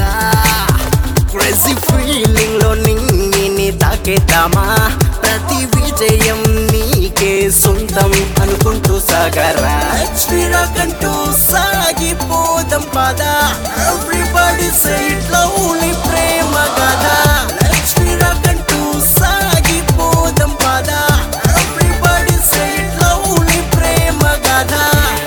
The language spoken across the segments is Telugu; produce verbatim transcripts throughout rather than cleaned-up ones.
కదా క్రేజీ ఫీలింగ్ లో నింగిని తాకేద్దామా ప్రతి విజయం నీకే సొంతం అనుకుంటూ సాగరా కంటూ సాగిపోదాం పదా ఎవ్రీబడి సే ఇట్ లవ్లీ ప్రేమ కదా కంటూ సాగిపోదాం పదా ఎవ్రీబడి సే ఇట్ లవ్లీ ప్రేమ కదా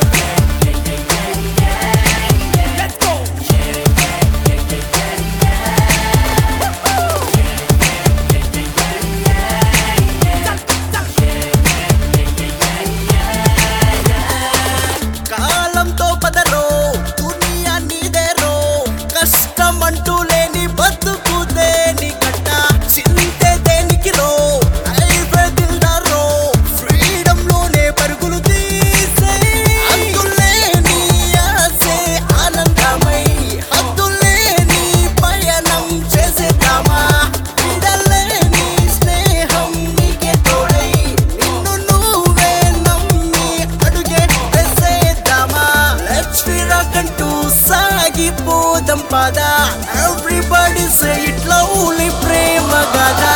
కాలంతో పదరో దునియా నీదేరో కష్టం అంటూ లేని బతుకు దేనికట్ట చింతే దేనికి రో హైవే దిల్దారో ఫ్రీడమ్ లోనే పరుగులు తీసే అందులేని ఆసే ఆనందమై హద్దులేని పయనం చేసేద్దామా విడలేని స్నేహం నీకే తోడై నిన్ను నువ్వే నమ్మి అడుగే వేసేద్దామా లెట్స్ కంటూ సాగిపోదాం పదా ఎవ్రీబడి సే ఇట్ లవ్లీ ప్రేమ కదా